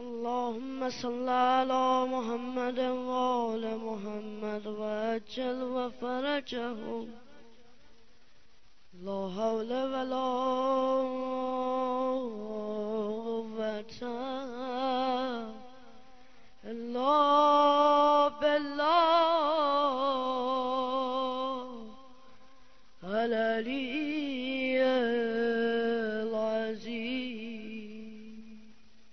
اللهم صل على محمد وآل محمد وعجل وفرجهم. لا حول ولا قوة إلا بالله العلي العظيم.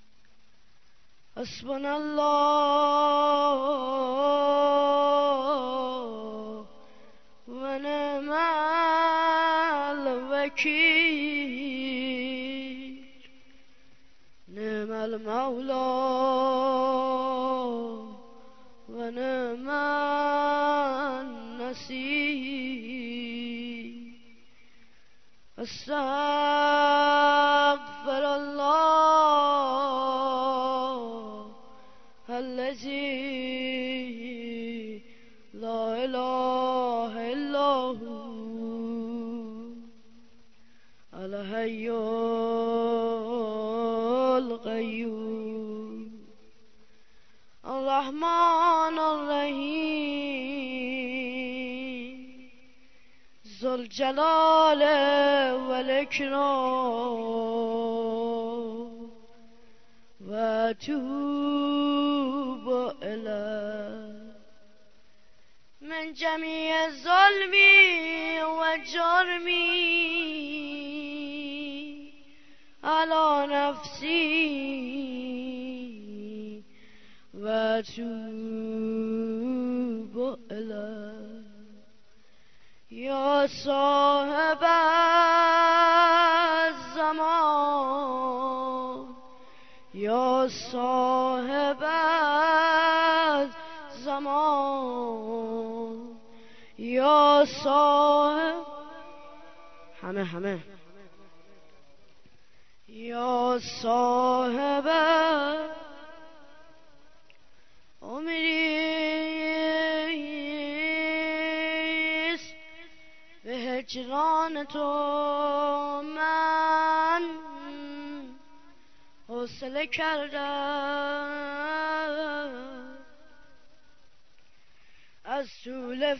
حسبنا الله ونعم الوكيل. نعم المولى ونعم النصير. استغفر الله الذي لا إله إلا هو الحي القيوم الرحمن الرحيم ذو الجلال والإكرام. وأتوب إليه من جميع ظلمي وجرمي على نفسي وأتوب إليه. يا صاحب الزمان يا صاحب الزمان یا صاحب همه یا صاحب عمریست به هجران تو من حوصله کردم. از طول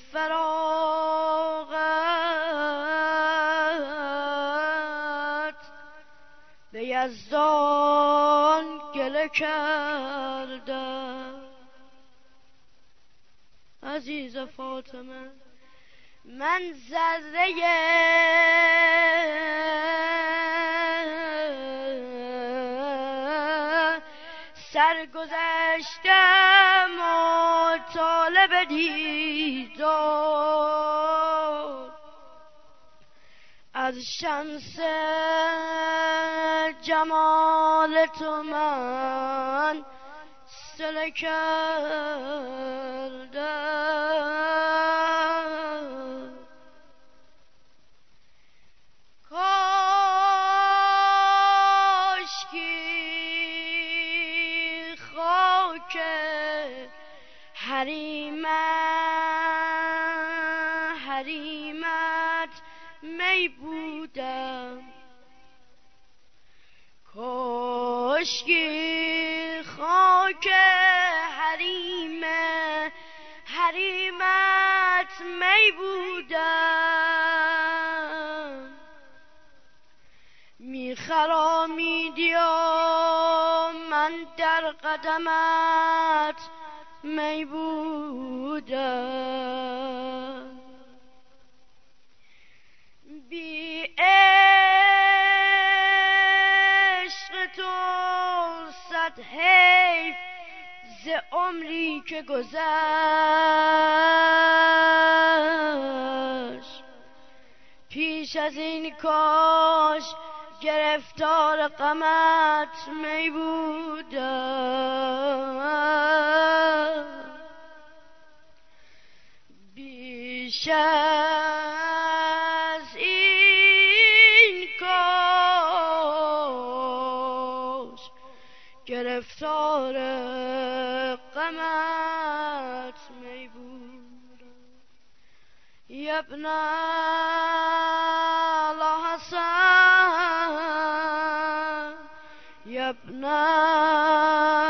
فراغت به یزدان گله کردم. عزیز فاطمه من ذره سرگذشتم و طالب دیدار از شمس جمال تو من صله کردم. کاشکی خاک حریمت می بودم. کاشکی خاک حریمت می بودم. میخرامیدی و من در قدمت می بودم. بی عشق تو صد حیف ز عمری که گذشت. پیش از این کاش گرفتار غمت می بودم. بیش از این کاش گرفتار غمت می بودم. ابن الحسن ابن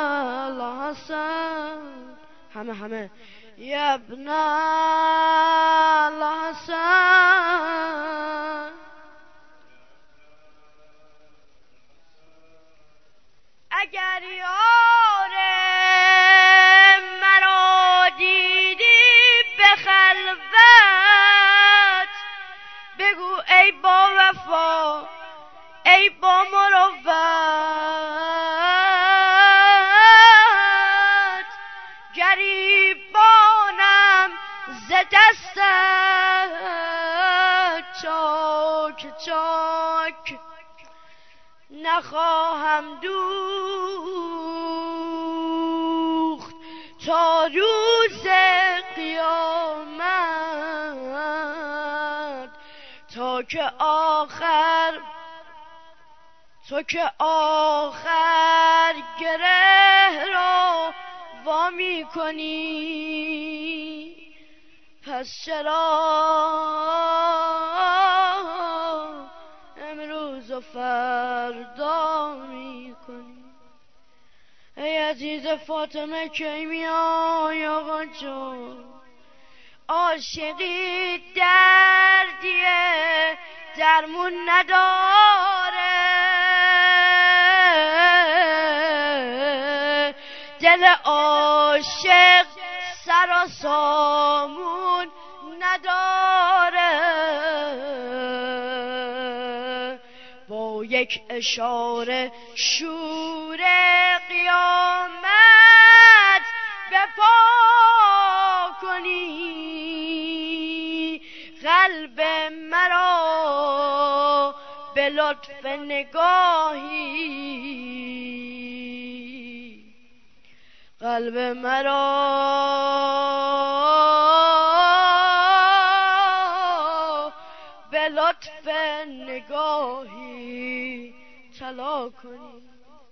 همه یا ابن الحسن اگر یار مرا دیدی به خلوت بگو ای با وفا ای با مروت گریبانم ز دستت چاک چاک نخواهم دوخت تا روز قیامت تا که آخر گره را وامی کنی پس چرا امروز و فردا می کنی ای عزیز فاطمه کی میای آقا جان عاشقی دردیه درمون نداره دل عاشق سر و سامون نداره با یک اشاره شور قیامت بپا کنی قلب مرا به لطف نگاهی قلب مرا به لطف نگاهی طلا کنی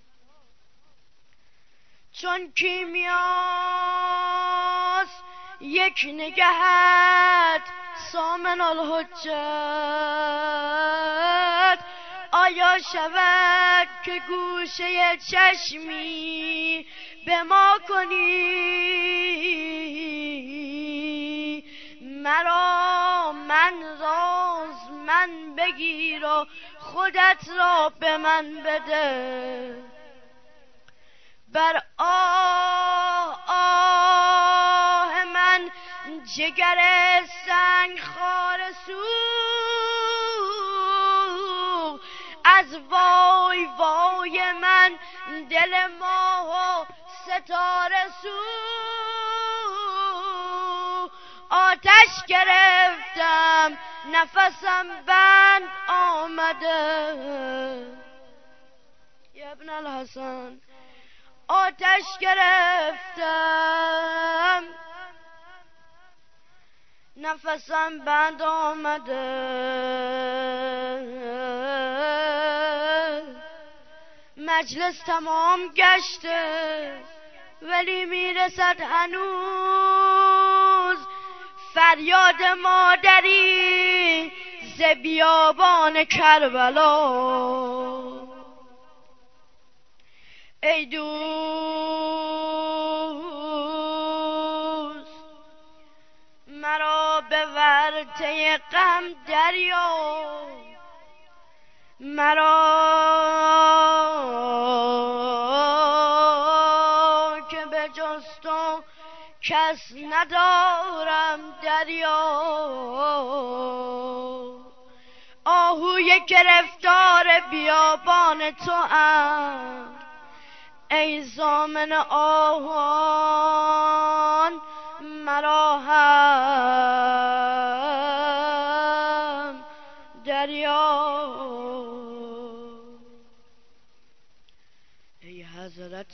چون کیمیاست یک نگهت سامن الحجت آیا شود که گوشه چشمی به ما کنی مرا من راز من بگیر و خودت را به من بده بر آه من جگر سنگ خار سوخت از وای وای من دل ماه و ستاره سوخت آتش گرفتم نفسم بند آمده یا ابن الحسن آتش گرفتم نفسم بند آمده مجلس تمام گشته ولی میرسد هنوز فریاد مادری ز بیابان کربلا ای دوست مرا به ورطه غم دریاب مرا که به جز تو کس ندارم دریاب آهوی گرفتار بیابان تو ام ای ضامن آهوان مرا هم دریاب ای حضرت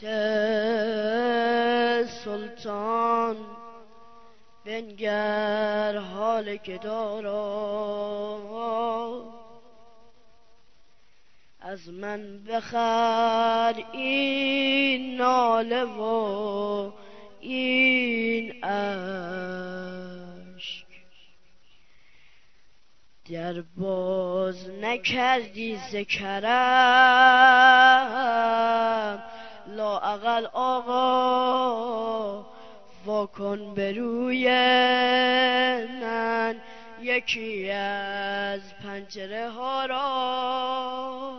سلطان بنگر حال گدارا از من بخر این ناله و این اشک در باز نکردی ز کرم لااقل آقا واکن به روی من یکی از پنجره ها را.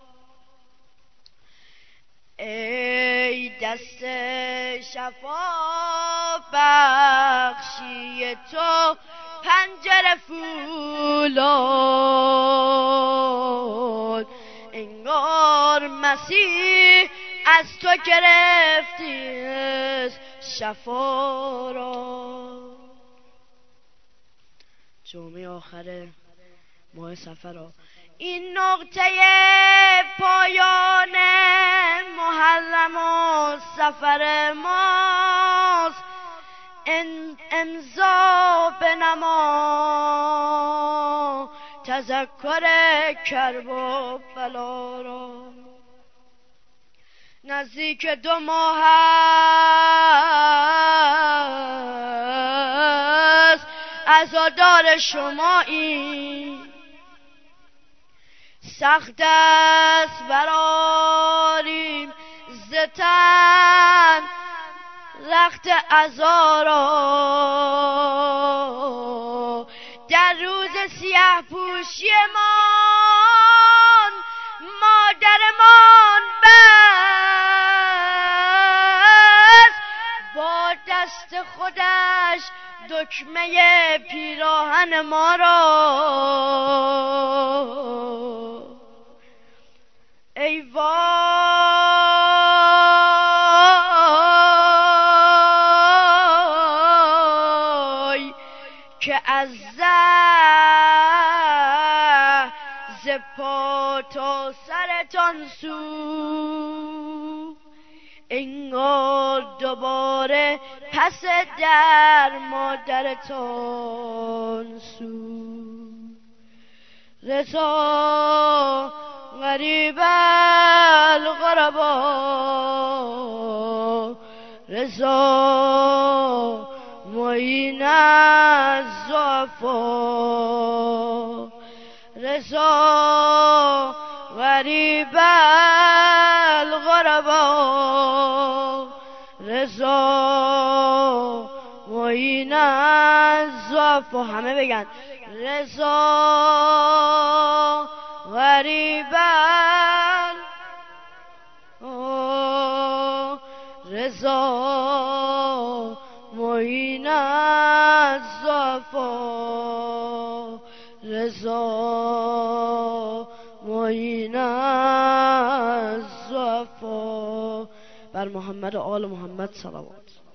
ای دست شفا بخشی تو پنجره فولاد، انگار مسیح از تو گرفتی شفا را. جمعه آخر ماه صفر، این نقطه پایان محرم و صفر ماست، امضا بنما تذکر کرب و بلا را. نزدیک 2 ماه است عزادار شمایی، سخت است براریم ز تن رخت عزا را. در روز سیاه پوشی مان مادرمان بست با دست خودش دکمه پیراهن ما را. ای وای که از ز پا تا سرتان سو، انگار دوباره پس در مادرتان سو. رضا غریب الغربا، رضا معین الضعفا، رضا غریب الغربا، رضا معین الضعفا. همه بگن رضا غریب رضا معین الضعفا، رضا معین الضعفا. بر محمد و آل محمد صلوات.